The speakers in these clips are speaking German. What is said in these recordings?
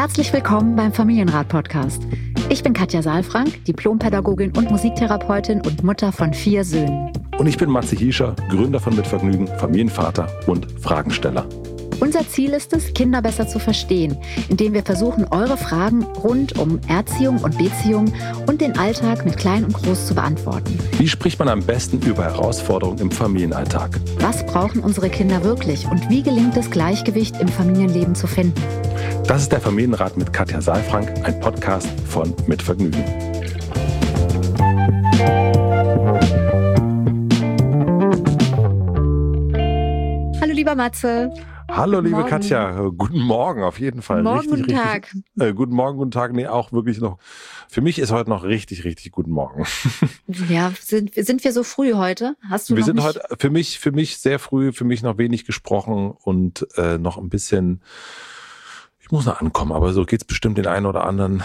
Herzlich willkommen beim Familienrat-Podcast. Ich bin Katja Saalfrank, Diplompädagogin und Musiktherapeutin und Mutter von 4 Söhnen. Und ich bin Matze Hiescher, Gründer von Mitvergnügen, Familienvater und Fragensteller. Unser Ziel ist es, Kinder besser zu verstehen, indem wir versuchen, eure Fragen rund um Erziehung und Beziehung und den Alltag mit Klein und Groß zu beantworten. Wie spricht man am besten über Herausforderungen im Familienalltag? Was brauchen unsere Kinder wirklich und wie gelingt es, Gleichgewicht im Familienleben zu finden? Das ist der Familienrat mit Katja Saalfrank, ein Podcast von Mitvergnügen. Hallo lieber Matze. Hallo liebe Katja, guten Morgen auf jeden Fall. Guten Tag. Guten Morgen, guten Tag. Nee, auch wirklich noch. Für mich ist heute noch richtig guten Morgen. Ja, sind wir so früh heute? Wir sind heute für mich sehr früh, für mich noch wenig gesprochen und noch ein bisschen. Ich muss noch ankommen, aber so geht's bestimmt der einen oder anderen,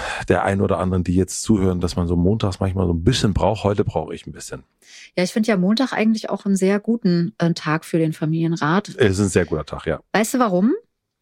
die jetzt zuhören, dass man so montags manchmal so ein bisschen braucht. Heute brauche ich ein bisschen. Ja, ich finde ja Montag eigentlich auch einen sehr guten Tag für den Familienrat. Es ist ein sehr guter Tag, ja. Weißt du warum?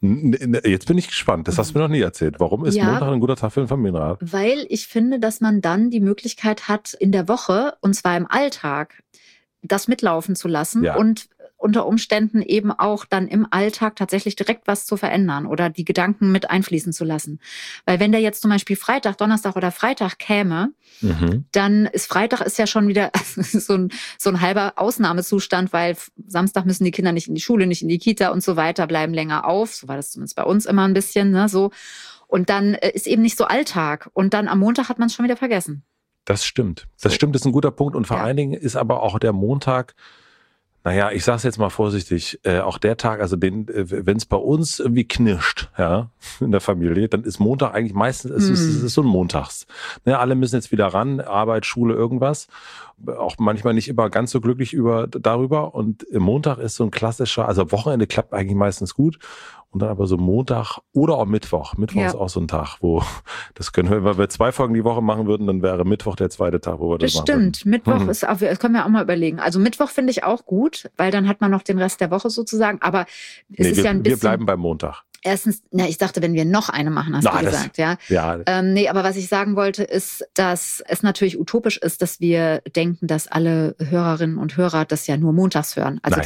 Jetzt bin ich gespannt. Das hast du mir noch nie erzählt. Warum ist Montag ein guter Tag für den Familienrat? Weil ich finde, dass man dann die Möglichkeit hat, in der Woche, und zwar im Alltag, das mitlaufen zu lassen und unter Umständen eben auch dann im Alltag tatsächlich direkt was zu verändern oder die Gedanken mit einfließen zu lassen. Weil wenn der jetzt zum Beispiel Freitag, Donnerstag oder Freitag käme, dann ist Freitag ja schon wieder so ein halber Ausnahmezustand, weil Samstag müssen die Kinder nicht in die Schule, nicht in die Kita und so weiter, bleiben länger auf. So war das zumindest bei uns immer ein bisschen, ne, so. Und dann ist eben nicht so Alltag. Und dann am Montag hat man es schon wieder vergessen. Das stimmt. Das stimmt, das ist ein guter Punkt. Und vor allen Dingen ist aber auch der Montag, naja, ich sag's jetzt mal vorsichtig, auch der Tag, also wenn es bei uns irgendwie knirscht, ja, in der Familie, dann ist Montag eigentlich meistens, es ist so ein Montags. Ne, alle müssen jetzt wieder ran, Arbeit, Schule, irgendwas. Auch manchmal nicht immer ganz so glücklich darüber. Und Montag ist so ein klassischer, also Wochenende klappt eigentlich meistens gut. Und dann aber so Montag oder auch Mittwoch. Mittwoch ist auch so ein Tag, wo das können wir, wenn wir 2 Folgen die Woche machen würden, dann wäre Mittwoch der zweite Tag, wo wir das machen würden. Stimmt, Mittwoch ist auch, das können wir auch mal überlegen. Also Mittwoch finde ich auch gut, weil dann hat man noch den Rest der Woche sozusagen. Aber es ist ja ein bisschen. Wir bleiben beim Montag. Erstens, ich dachte, wenn wir noch eine machen, hast du gesagt, ja. Aber was ich sagen wollte, ist, dass es natürlich utopisch ist, dass wir denken, dass alle Hörerinnen und Hörer das ja nur montags hören. Also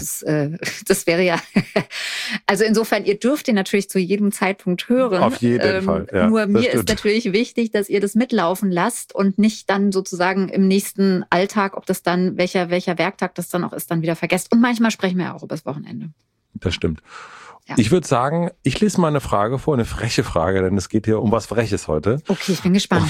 das wäre ja, also insofern, ihr dürft den natürlich zu jedem Zeitpunkt hören. Auf jeden Fall, ja. Nur mir ist natürlich wichtig, dass ihr das mitlaufen lasst und nicht dann sozusagen im nächsten Alltag, ob das dann, welcher Werktag das dann auch ist, dann wieder vergesst. Und manchmal sprechen wir ja auch über das Wochenende. Das stimmt. Ja. Ich würde sagen, ich lese mal eine Frage vor, eine freche Frage, denn es geht hier um was Freches heute. Okay, ich bin gespannt.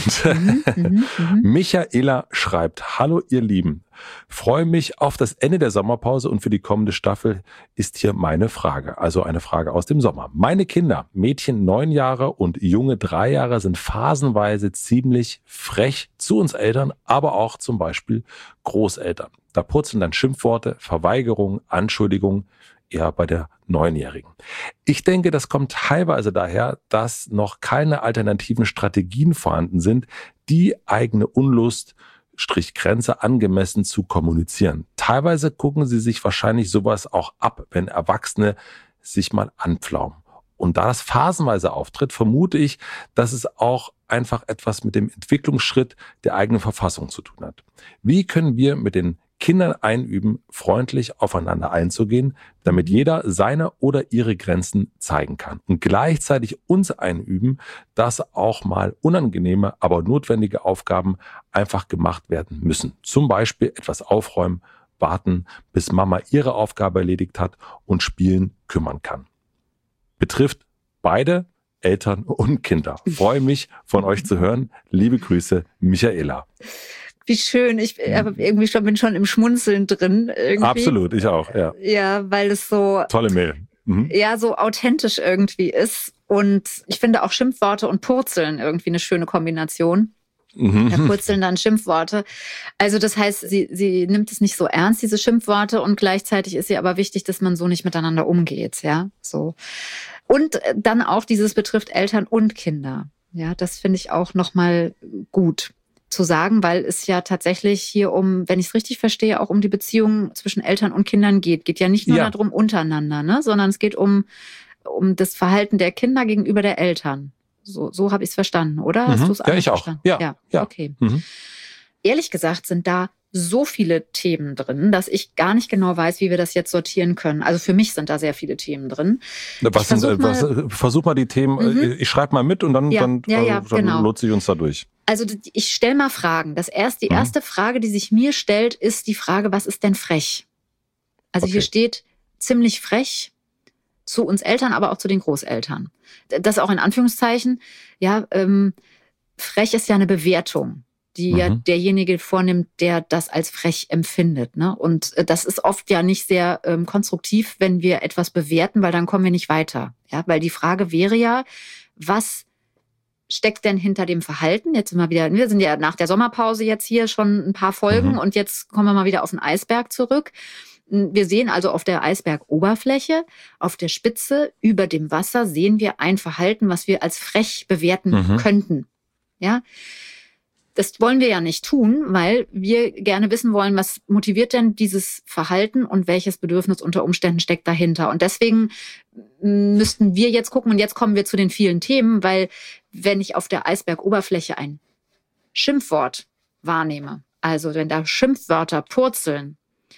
Michaela schreibt: Hallo ihr Lieben, freue mich auf das Ende der Sommerpause und für die kommende Staffel ist hier meine Frage, also eine Frage aus dem Sommer. Meine Kinder, Mädchen 9 Jahre und Junge 3 Jahre, sind phasenweise ziemlich frech zu uns Eltern, aber auch zum Beispiel Großeltern. Da purzeln dann Schimpfworte, Verweigerungen, Anschuldigungen, eher bei der 9-Jährigen. Ich denke, das kommt teilweise daher, dass noch keine alternativen Strategien vorhanden sind, die eigene Unlust, Grenze angemessen zu kommunizieren. Teilweise gucken sie sich wahrscheinlich sowas auch ab, wenn Erwachsene sich mal anpflaumen. Und da das phasenweise auftritt, vermute ich, dass es auch einfach etwas mit dem Entwicklungsschritt der eigenen Verfassung zu tun hat. Wie können wir mit den Kindern einüben, freundlich aufeinander einzugehen, damit jeder seine oder ihre Grenzen zeigen kann. Und gleichzeitig uns einüben, dass auch mal unangenehme, aber notwendige Aufgaben einfach gemacht werden müssen. Zum Beispiel etwas aufräumen, warten, bis Mama ihre Aufgabe erledigt hat und Spielen kümmern kann. Betrifft beide Eltern und Kinder. Freue mich, von euch zu hören. Liebe Grüße, Michaela. Wie schön, ich bin schon im Schmunzeln drin. Irgendwie. Absolut, ich auch, ja. Ja, weil es so... Tolle Mail. Ja, so authentisch irgendwie ist. Und ich finde auch Schimpfworte und Purzeln irgendwie eine schöne Kombination. Ja, purzeln dann Schimpfworte. Also das heißt, sie nimmt es nicht so ernst, diese Schimpfworte, und gleichzeitig ist ihr aber wichtig, dass man so nicht miteinander umgeht, ja, so. Und dann auch dieses betrifft Eltern und Kinder. Ja, das finde ich auch nochmal gut zu sagen, weil es ja tatsächlich hier wenn ich es richtig verstehe, auch um die Beziehung zwischen Eltern und Kindern geht. Geht ja nicht nur darum untereinander, ne, sondern es geht um das Verhalten der Kinder gegenüber der Eltern. So habe ich es verstanden, oder? Hast du es Ja, ich auch. verstanden? Ja. Okay. Ehrlich gesagt sind da so viele Themen drin, dass ich gar nicht genau weiß, wie wir das jetzt sortieren können. Also für mich sind da sehr viele Themen drin. Versuch mal die Themen, ich schreibe mal mit und dann genau. nutze ich uns da durch. Also ich stelle mal Fragen. Die erste Frage, die sich mir stellt, ist die Frage, was ist denn frech? Also hier steht ziemlich frech zu uns Eltern, aber auch zu den Großeltern. Das auch in Anführungszeichen. Ja, frech ist ja eine Bewertung, die ja derjenige vornimmt, der das als frech empfindet. Ne? Und das ist oft ja nicht sehr konstruktiv, wenn wir etwas bewerten, weil dann kommen wir nicht weiter. Ja? Weil die Frage wäre ja, was steckt denn hinter dem Verhalten? Jetzt sind wir sind ja nach der Sommerpause jetzt hier schon ein paar Folgen und jetzt kommen wir mal wieder auf den Eisberg zurück. Wir sehen also auf der Eisbergoberfläche, auf der Spitze, über dem Wasser sehen wir ein Verhalten, was wir als frech bewerten könnten. Ja? Das wollen wir ja nicht tun, weil wir gerne wissen wollen, was motiviert denn dieses Verhalten und welches Bedürfnis unter Umständen steckt dahinter. Und deswegen müssten wir jetzt gucken, und jetzt kommen wir zu den vielen Themen, weil wenn ich auf der Eisbergoberfläche ein Schimpfwort wahrnehme, also wenn da Schimpfwörter purzeln,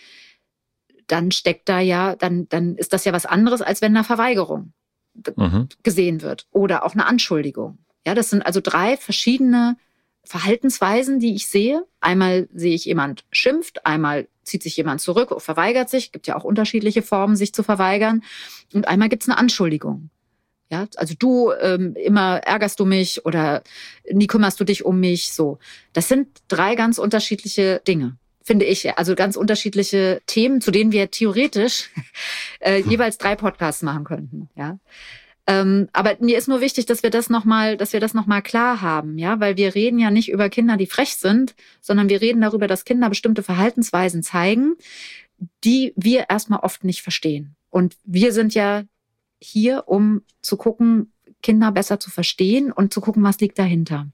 dann steckt da ja, dann ist das ja was anderes, als wenn da Verweigerung gesehen wird oder auch eine Anschuldigung. Ja, das sind also 3 verschiedene Verhaltensweisen, die ich sehe. Einmal sehe ich, jemand schimpft, einmal zieht sich jemand zurück, verweigert sich. Gibt ja auch unterschiedliche Formen, sich zu verweigern. Und einmal gibt es eine Anschuldigung. Ja, also du immer ärgerst du mich oder nie kümmerst du dich um mich. So, das sind 3 ganz unterschiedliche Dinge, finde ich. Also ganz unterschiedliche Themen, zu denen wir theoretisch jeweils 3 Podcasts machen könnten. Ja. Aber mir ist nur wichtig, dass wir das noch mal klar haben, ja, weil wir reden ja nicht über Kinder, die frech sind, sondern wir reden darüber, dass Kinder bestimmte Verhaltensweisen zeigen, die wir erstmal oft nicht verstehen. Und wir sind ja hier, um zu gucken, Kinder besser zu verstehen und zu gucken, was liegt dahinter.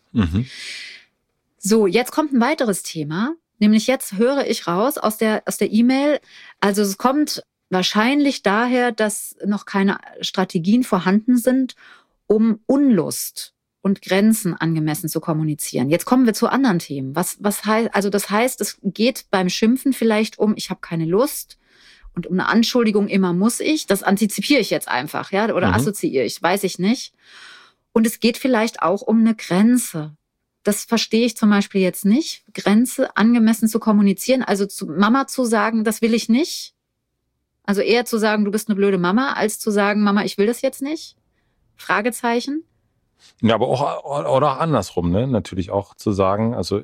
So, jetzt kommt ein weiteres Thema, nämlich jetzt höre ich raus aus der E-Mail, also es kommt wahrscheinlich daher, dass noch keine Strategien vorhanden sind, um Unlust und Grenzen angemessen zu kommunizieren. Jetzt kommen wir zu anderen Themen. Was heißt, also das heißt, es geht beim Schimpfen vielleicht um, ich habe keine Lust, und um eine Anschuldigung immer muss ich. Das antizipiere ich jetzt einfach, ja, oder assoziiere ich, weiß ich nicht. Und es geht vielleicht auch um eine Grenze. Das verstehe ich zum Beispiel jetzt nicht. Grenze angemessen zu kommunizieren, also zu Mama zu sagen, das will ich nicht. Also eher zu sagen, du bist eine blöde Mama, als zu sagen, Mama, ich will das jetzt nicht? Fragezeichen. Ja, aber auch andersrum, ne? Natürlich auch zu sagen, also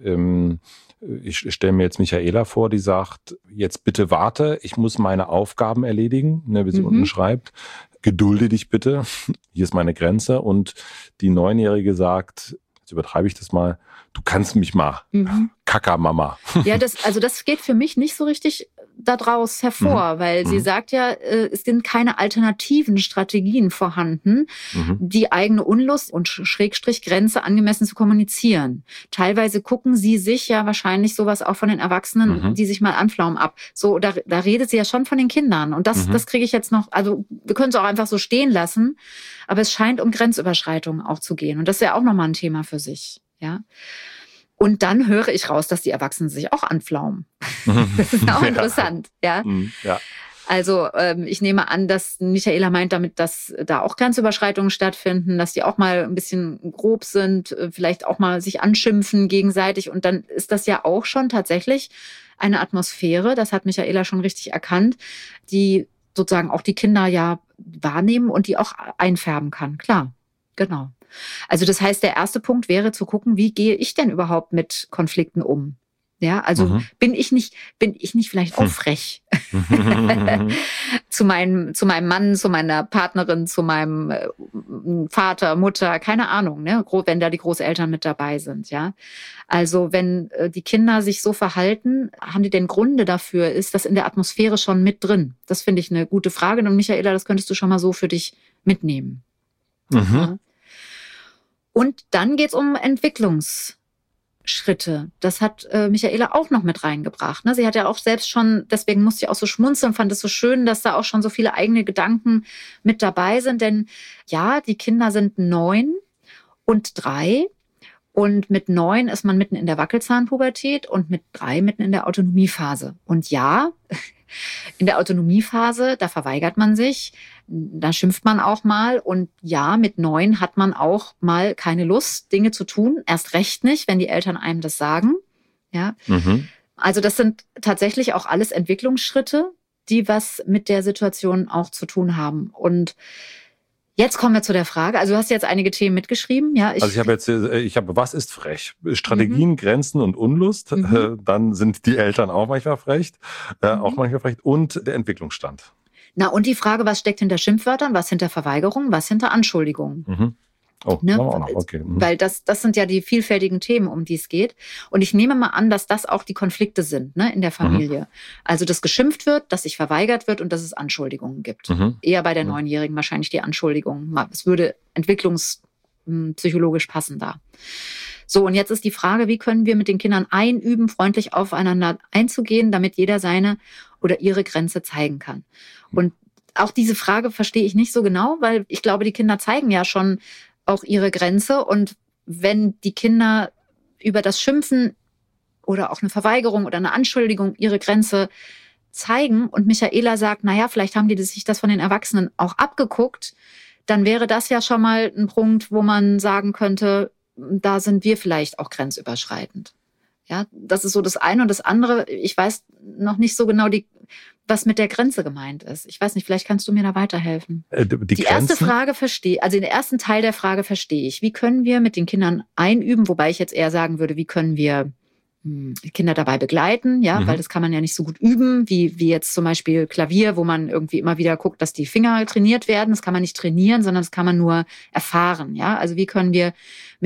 ich stelle mir jetzt Michaela vor, die sagt, jetzt bitte warte, ich muss meine Aufgaben erledigen, ne, wie sie unten schreibt. Gedulde dich bitte, hier ist meine Grenze. Und die 9-Jährige sagt, jetzt übertreibe ich das mal, du kannst mich mal, Kackermama. Ja, das geht für mich nicht so richtig daraus hervor, weil sie sagt ja, es sind keine alternativen Strategien vorhanden, die eigene Unlust und Schrägstrich-Grenze angemessen zu kommunizieren. Teilweise gucken sie sich ja wahrscheinlich sowas auch von den Erwachsenen, die sich mal anflaumen, ab. So, da redet sie ja schon von den Kindern. Und das kriege ich jetzt noch, also wir können es auch einfach so stehen lassen, aber es scheint um Grenzüberschreitungen auch zu gehen. Und das ist ja auch nochmal ein Thema für sich, ja. Und dann höre ich raus, dass die Erwachsenen sich auch anflaumen. Das ist auch interessant, ja. Also ich nehme an, dass Michaela meint damit, dass da auch Grenzüberschreitungen stattfinden, dass die auch mal ein bisschen grob sind, vielleicht auch mal sich anschimpfen gegenseitig. Und dann ist das ja auch schon tatsächlich eine Atmosphäre, das hat Michaela schon richtig erkannt, die sozusagen auch die Kinder ja wahrnehmen und die auch einfärben kann. Klar, genau. Also das heißt, der erste Punkt wäre zu gucken, wie gehe ich denn überhaupt mit Konflikten um? Ja, also bin ich nicht vielleicht auch frech zu meinem Mann, zu meiner Partnerin, zu meinem Vater, Mutter, keine Ahnung, ne, wenn da die Großeltern mit dabei sind, ja. Also wenn die Kinder sich so verhalten, haben die denn Gründe dafür? Ist das in der Atmosphäre schon mit drin? Das finde ich eine gute Frage. Und Michaela, das könntest du schon mal so für dich mitnehmen. Ja. Und dann geht's um Entwicklungsschritte. Das hat Michaela auch noch mit reingebracht. Ne? Sie hat ja auch selbst schon, deswegen musste ich auch so schmunzeln, fand es so schön, dass da auch schon so viele eigene Gedanken mit dabei sind. Denn ja, die Kinder sind 9 und 3. Und mit 9 ist man mitten in der Wackelzahnpubertät und mit 3 mitten in der Autonomiephase. Und ja, in der Autonomiephase, da verweigert man sich, da schimpft man auch mal. Und ja, mit 9 hat man auch mal keine Lust, Dinge zu tun. Erst recht nicht, wenn die Eltern einem das sagen. Ja. Also das sind tatsächlich auch alles Entwicklungsschritte, die was mit der Situation auch zu tun haben. Und jetzt kommen wir zu der Frage. Also du hast jetzt einige Themen mitgeschrieben. Ja, ich habe, was ist frech? Strategien, Grenzen und Unlust. Dann sind die Eltern auch manchmal frech. Und der Entwicklungsstand. Na, und die Frage, was steckt hinter Schimpfwörtern, was hinter Verweigerungen, was hinter Anschuldigungen? Oh, ne? Auch noch. Okay. Weil das sind ja die vielfältigen Themen, um die es geht. Und ich nehme mal an, dass das auch die Konflikte sind, ne, in der Familie. Also, dass geschimpft wird, dass sich verweigert wird und dass es Anschuldigungen gibt. Eher bei der 9-Jährigen wahrscheinlich die Anschuldigungen. Es würde entwicklungspsychologisch passen da. So, und jetzt ist die Frage, wie können wir mit den Kindern einüben, freundlich aufeinander einzugehen, damit jeder seine oder ihre Grenze zeigen kann. Und auch diese Frage verstehe ich nicht so genau, weil ich glaube, die Kinder zeigen ja schon auch ihre Grenze. Und wenn die Kinder über das Schimpfen oder auch eine Verweigerung oder eine Anschuldigung ihre Grenze zeigen und Michaela sagt, naja, vielleicht haben die sich das von den Erwachsenen auch abgeguckt, dann wäre das ja schon mal ein Punkt, wo man sagen könnte, da sind wir vielleicht auch grenzüberschreitend. Ja, das ist so das eine. Und das andere, ich weiß noch nicht so genau, was mit der Grenze gemeint ist. Ich weiß nicht, vielleicht kannst du mir da weiterhelfen. Die erste Frage also den ersten Teil der Frage verstehe ich. Wie können wir mit den Kindern einüben? Wobei ich jetzt eher sagen würde, wie können wir Kinder dabei begleiten? Ja, weil das kann man ja nicht so gut üben, wie jetzt zum Beispiel Klavier, wo man irgendwie immer wieder guckt, dass die Finger trainiert werden. Das kann man nicht trainieren, sondern das kann man nur erfahren. Ja, also wie können wir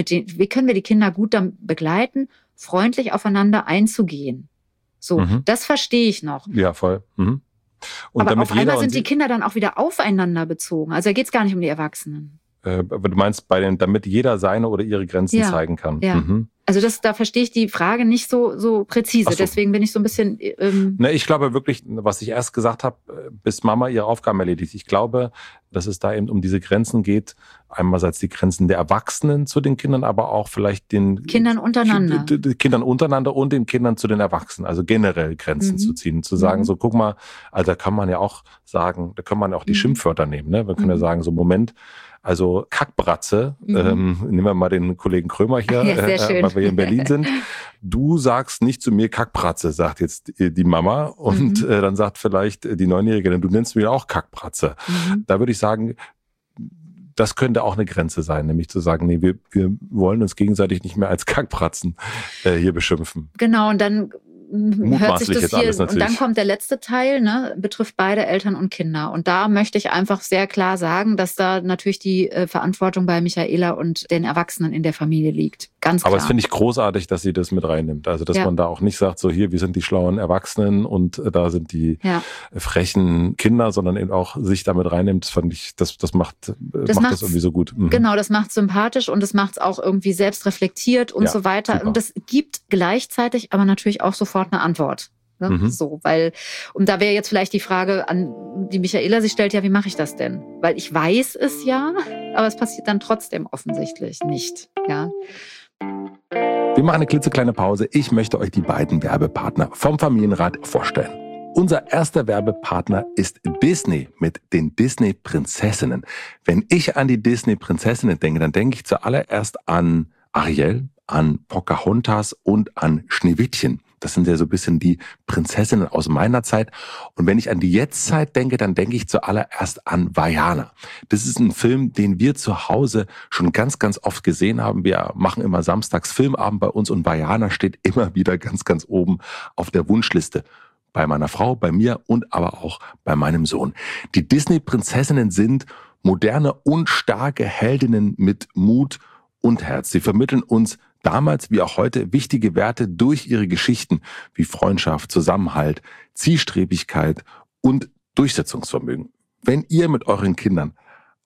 die Kinder gut dann begleiten, freundlich aufeinander einzugehen? So, das verstehe ich noch. Ja, voll. Und aber auf einmal sind die Kinder dann auch wieder aufeinander bezogen. Also da geht es gar nicht um die Erwachsenen. Du meinst, damit jeder seine oder ihre Grenzen zeigen kann. Ja. Also da verstehe ich die Frage nicht so präzise. Deswegen bin ich so ein bisschen... Ich glaube wirklich, was ich erst gesagt habe, bis Mama ihre Aufgaben erledigt. Ich glaube, dass es da eben um diese Grenzen geht. Einmalseits die Grenzen der Erwachsenen zu den Kindern, aber auch vielleicht den Kindern untereinander. Kindern untereinander und den Kindern zu den Erwachsenen. Also generell Grenzen zu ziehen. Zu sagen, so guck mal, also da kann man ja auch sagen, da können man ja auch die Schimpfwörter nehmen. Ne? Wir können ja sagen, so Moment, also Kackbratze, nehmen wir mal den Kollegen Krömer hier, weil wir hier in Berlin sind. Du sagst nicht zu mir Kackbratze, sagt jetzt die Mama. Und dann sagt vielleicht die 9-Jährige, du nennst mich auch Kackbratze. Da würde ich sagen, das könnte auch eine Grenze sein, nämlich zu sagen, nee, wir wollen uns gegenseitig nicht mehr als Kackbratzen hier beschimpfen. Genau, und dann hört sich das jetzt hier, alles natürlich. Und dann kommt der letzte Teil, ne, betrifft beide Eltern und Kinder. Und da möchte ich einfach sehr klar sagen, dass da natürlich die Verantwortung bei Michaela und den Erwachsenen in der Familie liegt. Ganz klar. Aber es finde ich großartig, dass sie das mit reinnimmt. Also, dass man da auch nicht sagt, so hier, wir sind die schlauen Erwachsenen und da sind die frechen Kinder, sondern eben auch sich damit reinnimmt, fand ich, das macht das irgendwie so gut. Genau, das macht sympathisch und das macht es auch irgendwie selbstreflektiert und so weiter. Super. Und das gibt gleichzeitig aber natürlich auch sofort eine Antwort. Ne? So, und da wäre jetzt vielleicht die Frage an die Michaela sich stellt, ja, wie mache ich das denn? Weil ich weiß es ja, aber es passiert dann trotzdem offensichtlich nicht. Ja. Wir machen eine klitzekleine Pause. Ich möchte euch die beiden Werbepartner vom Familienrat vorstellen. Unser erster Werbepartner ist Disney mit den Disney-Prinzessinnen. Wenn ich an die Disney-Prinzessinnen denke, dann denke ich zuallererst an Ariel, an Pocahontas und an Schneewittchen. Das sind ja so ein bisschen die Prinzessinnen aus meiner Zeit. Und wenn ich an die Jetztzeit denke, dann denke ich zuallererst an Vaiana. Das ist ein Film, den wir zu Hause schon ganz, ganz oft gesehen haben. Wir machen immer samstags Filmabend bei uns und Vaiana steht immer wieder ganz, ganz oben auf der Wunschliste. Bei meiner Frau, bei mir und aber auch bei meinem Sohn. Die Disney-Prinzessinnen sind moderne und starke Heldinnen mit Mut und Herz. Sie vermitteln uns damals wie auch heute wichtige Werte durch ihre Geschichten wie Freundschaft, Zusammenhalt, Zielstrebigkeit und Durchsetzungsvermögen. Wenn ihr mit euren Kindern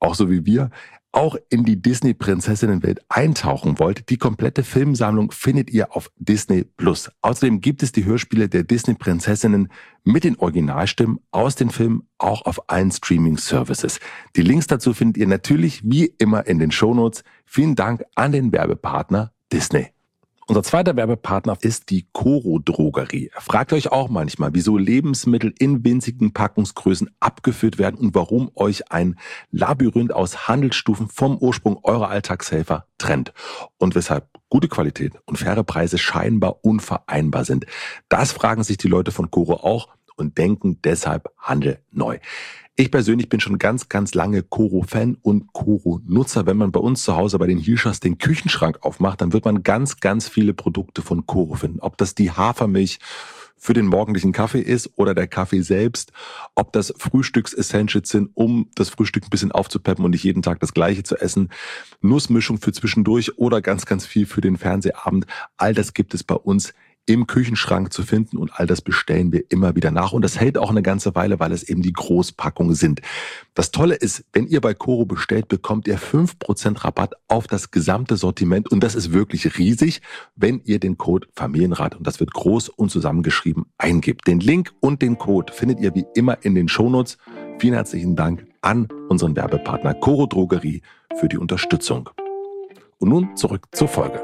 auch so wie wir, auch in die Disney-Prinzessinnenwelt eintauchen wollt, die komplette Filmsammlung findet ihr auf Disney+. Außerdem gibt es die Hörspiele der Disney-Prinzessinnen mit den Originalstimmen aus den Filmen auch auf allen Streaming-Services. Die Links dazu findet ihr natürlich wie immer in den Shownotes. Vielen Dank an den Werbepartner Disney. Unser zweiter Werbepartner ist die Coro Drogerie. Fragt euch auch manchmal, wieso Lebensmittel in winzigen Packungsgrößen abgefüllt werden und warum euch ein Labyrinth aus Handelsstufen vom Ursprung eurer Alltagshelfer trennt und weshalb gute Qualität und faire Preise scheinbar unvereinbar sind. Das fragen sich die Leute von Coro auch und denken deshalb Handel neu. Ich persönlich bin schon ganz, ganz lange Coro-Fan und Coro-Nutzer. Wenn man bei uns zu Hause bei den Hilschers den Küchenschrank aufmacht, dann wird man ganz, ganz viele Produkte von Coro finden. Ob das die Hafermilch für den morgendlichen Kaffee ist oder der Kaffee selbst, ob das Frühstücks-Essentials sind, um das Frühstück ein bisschen aufzupeppen und nicht jeden Tag das Gleiche zu essen, Nussmischung für zwischendurch oder ganz, ganz viel für den Fernsehabend. All das gibt es bei uns im Küchenschrank zu finden und all das bestellen wir immer wieder nach. Und das hält auch eine ganze Weile, weil es eben die Großpackungen sind. Das Tolle ist, wenn ihr bei Coro bestellt, bekommt ihr 5% Rabatt auf das gesamte Sortiment. Und das ist wirklich riesig, wenn ihr den Code Familienrat, und das wird groß und zusammengeschrieben, eingibt. Den Link und den Code findet ihr wie immer in den Shownotes. Vielen herzlichen Dank an unseren Werbepartner Coro Drogerie für die Unterstützung. Und nun zurück zur Folge.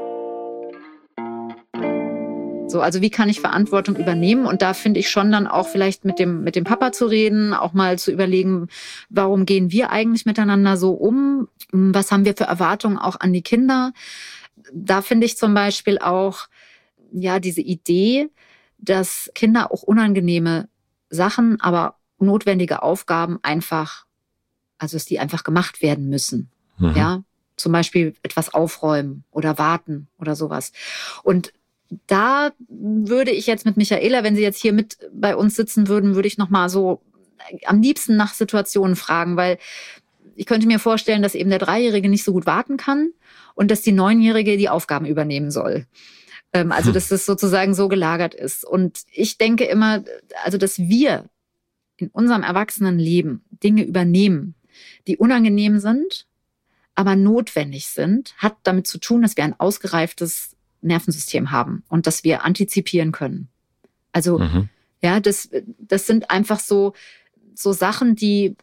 So, also wie kann ich Verantwortung übernehmen? Und da finde ich schon dann auch vielleicht mit dem Papa zu reden, auch mal zu überlegen, warum gehen wir eigentlich miteinander so um? Was haben wir für Erwartungen auch an die Kinder? Da finde ich zum Beispiel auch, ja, diese Idee, dass Kinder auch unangenehme Sachen, aber notwendige Aufgaben einfach, also dass die einfach gemacht werden müssen. Mhm. Ja, zum Beispiel etwas aufräumen oder warten oder sowas. Und da würde ich jetzt mit Michaela, wenn sie jetzt hier mit bei uns sitzen würden, würde ich nochmal so am liebsten nach Situationen fragen, weil ich könnte mir vorstellen, dass eben der 3-Jährige nicht so gut warten kann und dass die 9-Jährige die Aufgaben übernehmen soll. Also dass das sozusagen so gelagert ist. Und ich denke immer, also dass wir in unserem Erwachsenenleben Dinge übernehmen, die unangenehm sind, aber notwendig sind, hat damit zu tun, dass wir ein ausgereiftes Nervensystem haben und dass wir antizipieren können. Also ja, das sind einfach so Sachen, die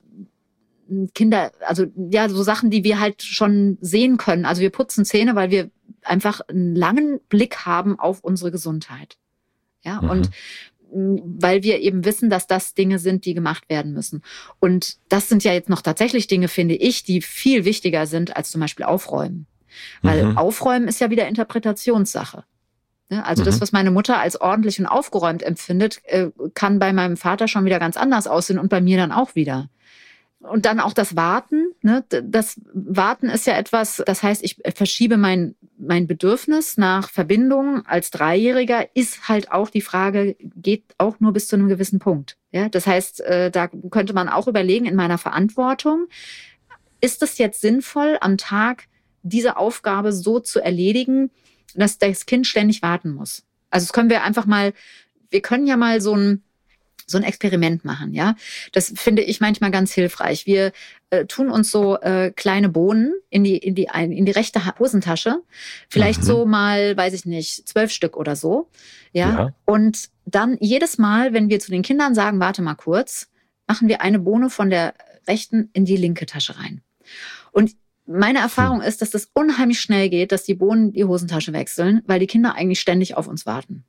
Kinder, also ja, so Sachen, die wir halt schon sehen können. Also wir putzen Zähne, weil wir einfach einen langen Blick haben auf unsere Gesundheit. Ja, und weil wir eben wissen, dass das Dinge sind, die gemacht werden müssen. Und das sind ja jetzt noch tatsächlich Dinge, finde ich, die viel wichtiger sind als zum Beispiel Aufräumen. Weil Aufräumen ist ja wieder Interpretationssache. Also das, was meine Mutter als ordentlich und aufgeräumt empfindet, kann bei meinem Vater schon wieder ganz anders aussehen und bei mir dann auch wieder. Und dann auch das Warten. Ne? Das Warten ist ja etwas, das heißt, ich verschiebe mein Bedürfnis nach Verbindung als 3-Jähriger, ist halt auch die Frage, geht auch nur bis zu einem gewissen Punkt. Ja? Das heißt, da könnte man auch überlegen, in meiner Verantwortung, ist es jetzt sinnvoll, am Tag diese Aufgabe so zu erledigen, dass das Kind ständig warten muss. Also das können wir einfach mal, wir können ja mal so ein Experiment machen, ja. Das finde ich manchmal ganz hilfreich. Wir tun uns so kleine Bohnen in die rechte Hosentasche, vielleicht so mal, weiß ich nicht, 12 Stück oder so, ja. Und dann jedes Mal, wenn wir zu den Kindern sagen, warte mal kurz, machen wir eine Bohne von der rechten in die linke Tasche rein. Und meine Erfahrung ist, dass das unheimlich schnell geht, dass die Bohnen die Hosentasche wechseln, weil die Kinder eigentlich ständig auf uns warten.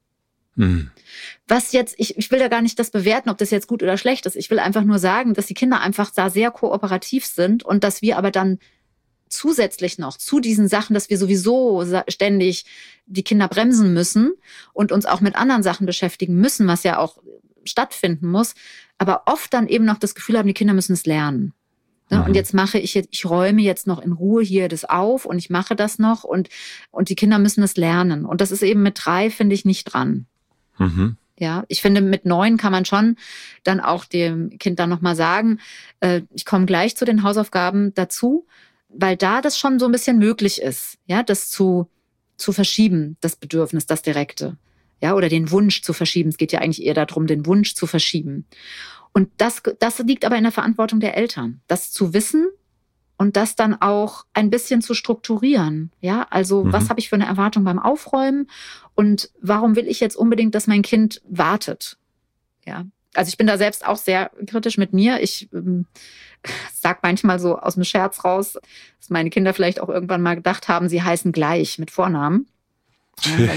Was jetzt, ich will da gar nicht das bewerten, ob das jetzt gut oder schlecht ist. Ich will einfach nur sagen, dass die Kinder einfach da sehr kooperativ sind und dass wir aber dann zusätzlich noch zu diesen Sachen, dass wir sowieso ständig die Kinder bremsen müssen und uns auch mit anderen Sachen beschäftigen müssen, was ja auch stattfinden muss, aber oft dann eben noch das Gefühl haben, die Kinder müssen es lernen. Und jetzt ich räume jetzt noch in Ruhe hier das auf und ich mache das noch und die Kinder müssen es lernen. Und das ist eben mit 3, finde ich, nicht dran. Ja, ich finde, mit 9 kann man schon dann auch dem Kind dann nochmal sagen, ich komme gleich zu den Hausaufgaben dazu, weil da das schon so ein bisschen möglich ist, ja, das zu verschieben, das Bedürfnis, das Direkte, ja, oder den Wunsch zu verschieben. Es geht ja eigentlich eher darum, den Wunsch zu verschieben. Und das liegt aber in der Verantwortung der Eltern, das zu wissen und das dann auch ein bisschen zu strukturieren. Ja, also was habe ich für eine Erwartung beim Aufräumen und warum will ich jetzt unbedingt, dass mein Kind wartet? Ja, also ich bin da selbst auch sehr kritisch mit mir. Ich sag manchmal so aus dem Scherz raus, dass meine Kinder vielleicht auch irgendwann mal gedacht haben, sie heißen gleich mit Vornamen. Ja,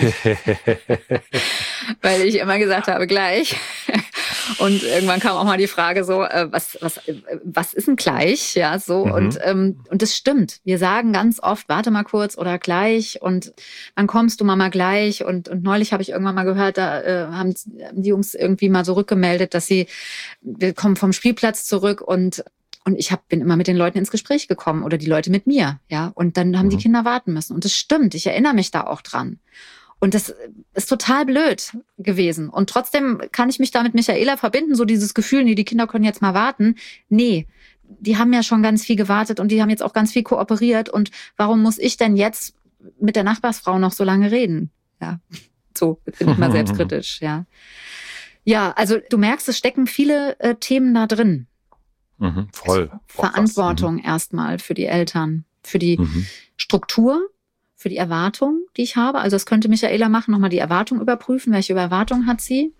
weil ich immer gesagt habe, gleich. Und irgendwann kam auch mal die Frage so, was ist denn gleich? Ja, so. Und das stimmt. Wir sagen ganz oft, warte mal kurz oder gleich und wann kommst du, Mama, gleich? Und neulich habe ich irgendwann mal gehört, da haben die Jungs irgendwie mal so rückgemeldet, dass wir kommen vom Spielplatz zurück und ich bin immer mit den Leuten ins Gespräch gekommen oder die Leute mit mir, ja. Und dann haben die Kinder warten müssen. Und das stimmt, ich erinnere mich da auch dran. Und das ist total blöd gewesen. Und trotzdem kann ich mich da mit Michaela verbinden, so dieses Gefühl, nee, die Kinder können jetzt mal warten. Nee, die haben ja schon ganz viel gewartet und die haben jetzt auch ganz viel kooperiert. Und warum muss ich denn jetzt mit der Nachbarsfrau noch so lange reden? Ja, so bin ich mal selbstkritisch, ja. Ja, also du merkst, es stecken viele Themen da drin. Voll. Verantwortung erstmal für die Eltern, für die Struktur, für die Erwartung, die ich habe. Also das könnte Michaela machen, nochmal die Erwartung überprüfen. Welche Erwartung hat sie?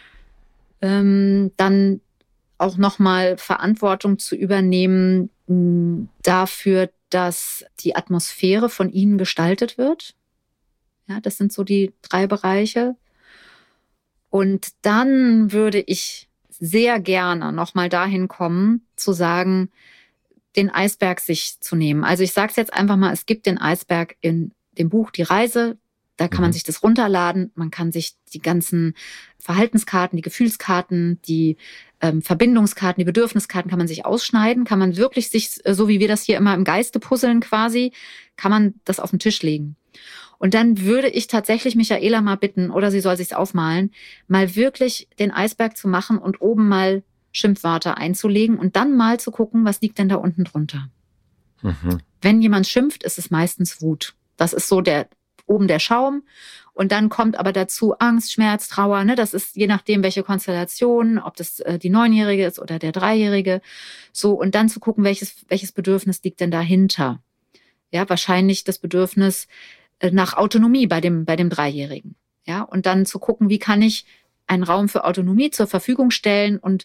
Dann auch nochmal Verantwortung zu übernehmen dafür, dass die Atmosphäre von ihnen gestaltet wird. Ja, das sind so die 3 Bereiche. Und dann würde ich sehr gerne nochmal dahin kommen, zu sagen, den Eisberg sich zu nehmen. Also ich sage es jetzt einfach mal, es gibt den Eisberg in dem Buch Die Reise, da kann man sich das runterladen, man kann sich die ganzen Verhaltenskarten, die Gefühlskarten, die Verbindungskarten, die Bedürfniskarten kann man sich ausschneiden, kann man wirklich sich, so wie wir das hier immer im Geiste puzzeln quasi, kann man das auf den Tisch legen. Und dann würde ich tatsächlich Michaela mal bitten, oder sie soll sich's aufmalen, mal wirklich den Eisberg zu machen und oben mal Schimpfwörter einzulegen und dann mal zu gucken, was liegt denn da unten drunter. Wenn jemand schimpft, ist es meistens Wut. Das ist so oben der Schaum. Und dann kommt aber dazu Angst, Schmerz, Trauer. Ne? Das ist je nachdem, welche Konstellation, ob das die 9-Jährige ist oder der 3-Jährige. So, und dann zu gucken, welches Bedürfnis liegt denn dahinter. Ja, wahrscheinlich das Bedürfnis nach Autonomie bei dem 3-Jährigen. Ja, und dann zu gucken, wie kann ich einen Raum für Autonomie zur Verfügung stellen. Und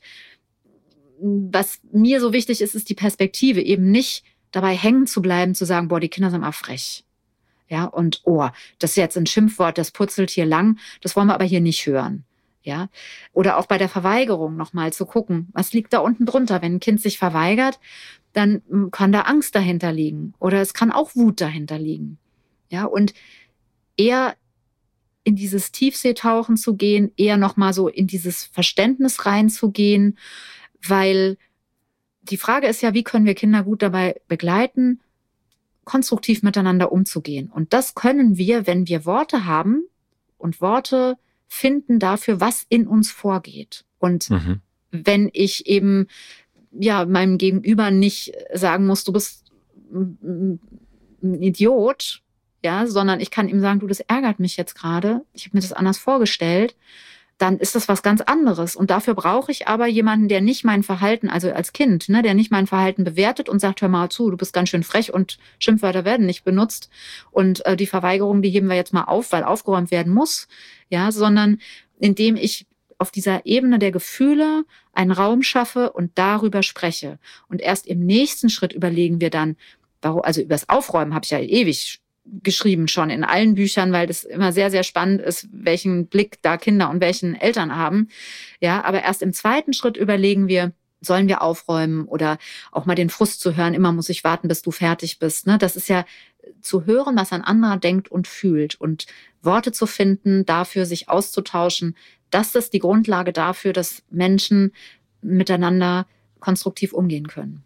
was mir so wichtig ist, ist die Perspektive, eben nicht dabei hängen zu bleiben, zu sagen, boah, die Kinder sind mal frech. Ja, und das ist jetzt ein Schimpfwort, das putzelt hier lang, das wollen wir aber hier nicht hören. Ja, oder auch bei der Verweigerung nochmal zu gucken, was liegt da unten drunter? Wenn ein Kind sich verweigert, dann kann da Angst dahinter liegen oder es kann auch Wut dahinter liegen. Ja, und eher in dieses Tiefseetauchen zu gehen, eher nochmal so in dieses Verständnis reinzugehen, weil die Frage ist ja, wie können wir Kinder gut dabei begleiten, konstruktiv miteinander umzugehen. Und das können wir, wenn wir Worte haben und Worte finden dafür, was in uns vorgeht. Und wenn ich eben meinem Gegenüber nicht sagen muss, du bist ein Idiot, ja, sondern ich kann ihm sagen, du, das ärgert mich jetzt gerade, ich habe mir das anders vorgestellt, dann ist das was ganz anderes. Und dafür brauche ich aber jemanden, der nicht mein Verhalten, also als Kind, ne, der nicht mein Verhalten bewertet und sagt, hör mal zu, du bist ganz schön frech und Schimpfwörter werden nicht benutzt. Und die Verweigerung, die heben wir jetzt mal auf, weil aufgeräumt werden muss, ja, sondern indem ich auf dieser Ebene der Gefühle einen Raum schaffe und darüber spreche. Und erst im nächsten Schritt überlegen wir dann, also über das Aufräumen habe ich ja ewig geschrieben schon in allen Büchern, weil das immer sehr, sehr spannend ist, welchen Blick da Kinder und welchen Eltern haben. Ja, aber erst im zweiten Schritt überlegen wir, sollen wir aufräumen oder auch mal den Frust zu hören, immer muss ich warten, bis du fertig bist. Ne? Das ist ja zu hören, was ein anderer denkt und fühlt und Worte zu finden, dafür sich auszutauschen. Das ist die Grundlage dafür, dass Menschen miteinander konstruktiv umgehen können.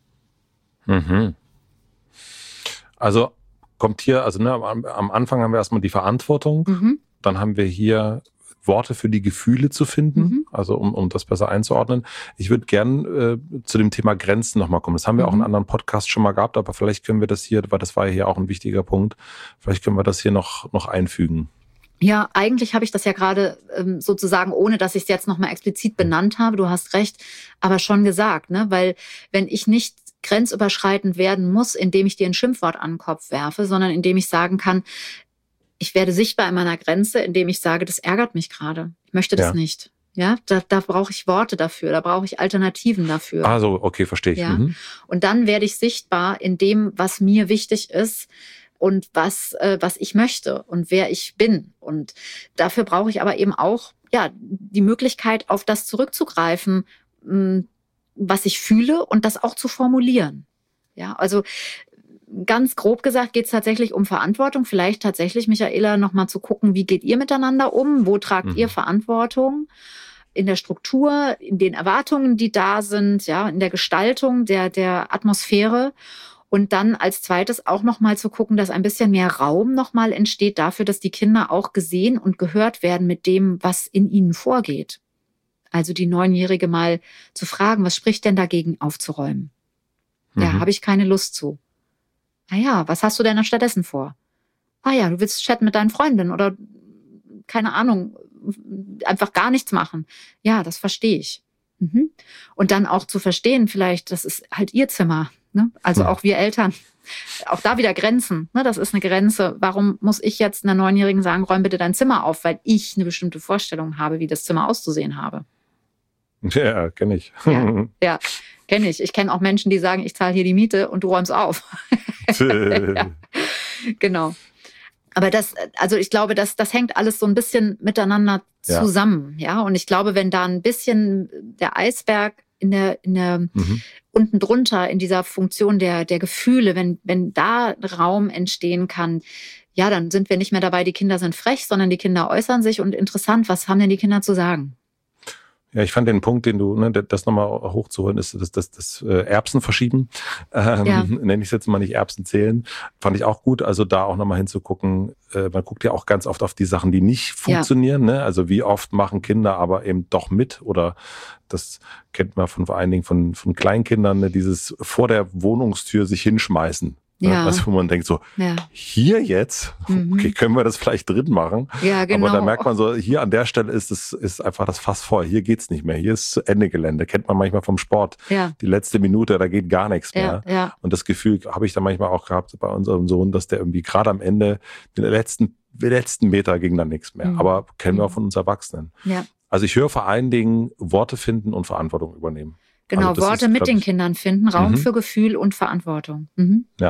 Also kommt hier, also am Anfang haben wir erstmal die Verantwortung, dann haben wir hier Worte für die Gefühle zu finden, also um das besser einzuordnen. Ich würde gern zu dem Thema Grenzen nochmal kommen. Das haben wir auch in anderen Podcasts schon mal gehabt, aber vielleicht können wir das hier, weil das war ja hier auch ein wichtiger Punkt, vielleicht können wir das hier noch einfügen. Ja, eigentlich habe ich das ja gerade sozusagen, ohne dass ich es jetzt nochmal explizit benannt habe, du hast recht, aber schon gesagt, ne? Weil wenn ich nicht grenzüberschreitend werden muss, indem ich dir ein Schimpfwort an den Kopf werfe, sondern indem ich sagen kann, ich werde sichtbar in meiner Grenze, indem ich sage, das ärgert mich gerade. Ich möchte das nicht. Ja, da brauche ich Worte dafür, da brauche ich Alternativen dafür. Also, okay, verstehe ich. Ja? Und dann werde ich sichtbar in dem, was mir wichtig ist und was ich möchte und wer ich bin. Und dafür brauche ich aber eben auch die Möglichkeit, auf das zurückzugreifen, was ich fühle und das auch zu formulieren. Ja, also ganz grob gesagt geht es tatsächlich um Verantwortung. Vielleicht tatsächlich, Michaela, nochmal zu gucken, wie geht ihr miteinander um? Wo tragt ihr Verantwortung? In der Struktur, in den Erwartungen, die da sind, ja, in der Gestaltung der Atmosphäre. Und dann als zweites auch nochmal zu gucken, dass ein bisschen mehr Raum nochmal entsteht dafür, dass die Kinder auch gesehen und gehört werden mit dem, was in ihnen vorgeht. Also die 9-Jährige mal zu fragen, was spricht denn dagegen aufzuräumen? Ja, habe ich keine Lust zu. Ja, was hast du denn stattdessen vor? Ja, du willst chatten mit deinen Freundinnen oder keine Ahnung, einfach gar nichts machen. Ja, das verstehe ich. Und dann auch zu verstehen, vielleicht, das ist halt ihr Zimmer. Ne? Also auch wir Eltern, auch da wieder Grenzen. Ne? Das ist eine Grenze. Warum muss ich jetzt einer 9-Jährigen sagen, räum bitte dein Zimmer auf, weil ich eine bestimmte Vorstellung habe, wie das Zimmer auszusehen habe? Ja, kenne ich. Ja, kenne ich. Ich kenne auch Menschen, die sagen, ich zahle hier die Miete und du räumst auf. Ja, genau. Aber ich glaube, das hängt alles so ein bisschen miteinander zusammen, ja. Und ich glaube, wenn da ein bisschen der Eisberg in der unten drunter in dieser Funktion der Gefühle, wenn da Raum entstehen kann, ja, dann sind wir nicht mehr dabei, die Kinder sind frech, sondern die Kinder äußern sich und interessant, was haben denn die Kinder zu sagen? Ja, ich fand den Punkt, den du, das nochmal hochzuholen, ist das Erbsen verschieben, nenne ich es jetzt mal, nicht Erbsen zählen, fand ich auch gut. Also da auch nochmal hinzugucken, man guckt ja auch ganz oft auf die Sachen, die nicht funktionieren. Ne? Also wie oft machen Kinder aber eben doch mit, oder das kennt man vor allen Dingen von Kleinkindern, ne? Dieses vor der Wohnungstür sich hinschmeißen. Ja. Also wo man denkt so, hier jetzt, okay, können wir das vielleicht drin machen? Ja, genau. Aber da merkt man so, hier an der Stelle ist einfach das Fass voll. Hier geht's nicht mehr. Hier ist Ende Gelände. Kennt man manchmal vom Sport. Ja. Die letzte Minute, da geht gar nichts mehr. Ja. Und das Gefühl habe ich da manchmal auch gehabt bei unserem Sohn, dass der irgendwie gerade am Ende, den letzten Meter ging dann nichts mehr. Aber kennen wir auch von uns Erwachsenen. Ja. Also ich höre vor allen Dingen Worte finden und Verantwortung übernehmen. Genau, also Worte mit den Kindern finden, Raum für Gefühl und Verantwortung. Ja.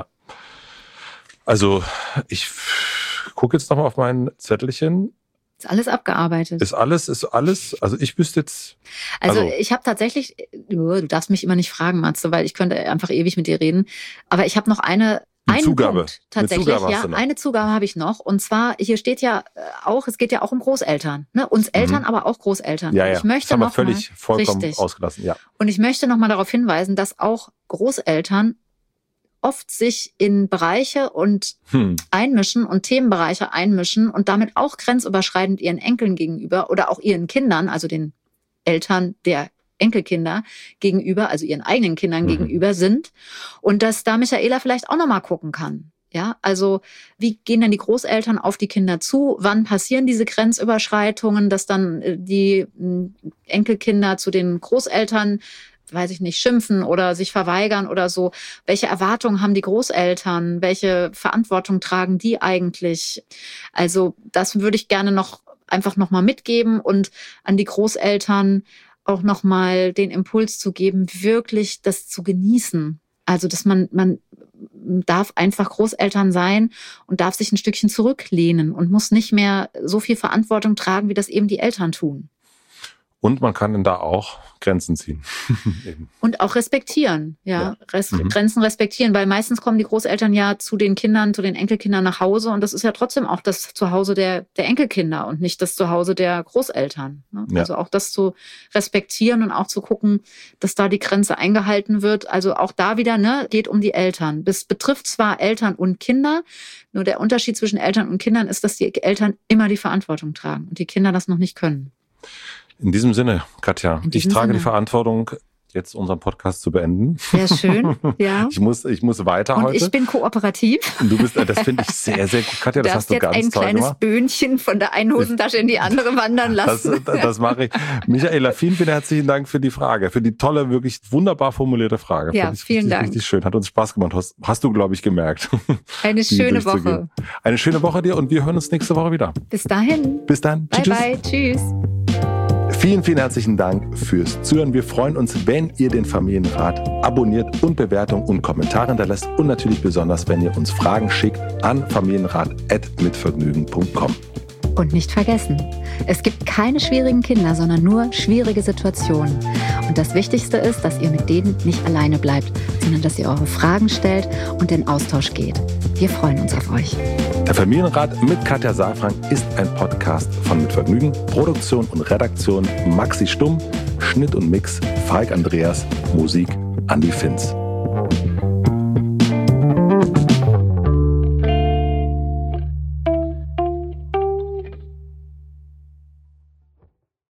Also ich gucke jetzt nochmal auf mein Zettelchen. Ist alles abgearbeitet. Ist alles. Also ich wüsste jetzt. Also ich habe tatsächlich, du darfst mich immer nicht fragen, Matze, weil ich könnte einfach ewig mit dir reden. Aber ich habe noch einen Zugabe. Punkt tatsächlich. Eine Zugabe habe ich noch. Und zwar, hier steht ja auch, es geht ja auch um Großeltern. Ne? Uns Eltern, aber auch Großeltern. Ja, ich möchte das haben wir vollkommen ausgelassen. Ja. Und ich möchte noch mal darauf hinweisen, dass auch Großeltern oft sich in Bereiche und einmischen und Themenbereiche einmischen und damit auch grenzüberschreitend ihren Enkeln gegenüber oder auch ihren Kindern, also den Eltern der Enkelkinder gegenüber, also ihren eigenen Kindern gegenüber sind. Und dass da Michaela vielleicht auch nochmal gucken kann. Ja, also wie gehen denn die Großeltern auf die Kinder zu? Wann passieren diese Grenzüberschreitungen, dass dann die Enkelkinder zu den Großeltern, weiß ich nicht, schimpfen oder sich verweigern oder so? Welche Erwartungen haben die Großeltern? Welche Verantwortung tragen die eigentlich? Also das würde ich gerne einfach noch mal mitgeben und an die Großeltern auch noch mal den Impuls zu geben, wirklich das zu genießen. Also dass man darf einfach Großeltern sein und darf sich ein Stückchen zurücklehnen und muss nicht mehr so viel Verantwortung tragen, wie das eben die Eltern tun. Und man kann dann da auch Grenzen ziehen. Und auch respektieren, Grenzen respektieren, weil meistens kommen die Großeltern ja zu den Kindern, zu den Enkelkindern nach Hause und das ist ja trotzdem auch das Zuhause der Enkelkinder und nicht das Zuhause der Großeltern. Ne? Ja. Also auch das zu respektieren und auch zu gucken, dass da die Grenze eingehalten wird. Also auch da wieder, geht um die Eltern. Das betrifft zwar Eltern und Kinder, nur der Unterschied zwischen Eltern und Kindern ist, dass die Eltern immer die Verantwortung tragen und die Kinder das noch nicht können. In diesem Sinne, Katja, ich trage die Verantwortung, jetzt unseren Podcast zu beenden. Sehr schön, ja. Ich muss weiter und heute. Ich bin kooperativ. Du bist, das finde ich sehr, sehr gut, Katja. Das hast du ganz toll gemacht. Du darfst jetzt ein kleines Böhnchen von der einen Hosentasche in die andere wandern lassen. Das mache ich. Michaela, vielen, vielen herzlichen Dank für die Frage, für die tolle, wirklich wunderbar formulierte Frage. Ja, vielen Dank. Richtig schön, hat uns Spaß gemacht. Hast du, glaube ich, gemerkt. Eine schöne Woche. Eine schöne Woche dir und wir hören uns nächste Woche wieder. Bis dahin. Bis dann. Bye, bye. Tschüss. Vielen, vielen herzlichen Dank fürs Zuhören. Wir freuen uns, wenn ihr den Familienrat abonniert und Bewertungen und Kommentare hinterlässt und natürlich besonders, wenn ihr uns Fragen schickt an familienrat@mitvergnügen.com. Und nicht vergessen, es gibt keine schwierigen Kinder, sondern nur schwierige Situationen. Und das Wichtigste ist, dass ihr mit denen nicht alleine bleibt, sondern dass ihr eure Fragen stellt und in Austausch geht. Wir freuen uns auf euch. Der Familienrat mit Katja Saalfrank ist ein Podcast von Mit Vergnügen. Produktion und Redaktion Maxi Stumm, Schnitt und Mix Falk Andreas, Musik Andi Finz.